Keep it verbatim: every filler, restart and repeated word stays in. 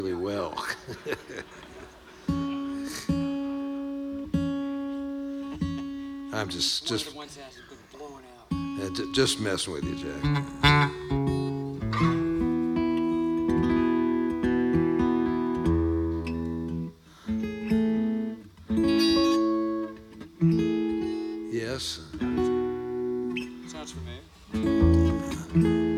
really well. I'm just One just of the ones that has been blown out. uh, j- just messing with you, Jack. Yes. Sounds familiar.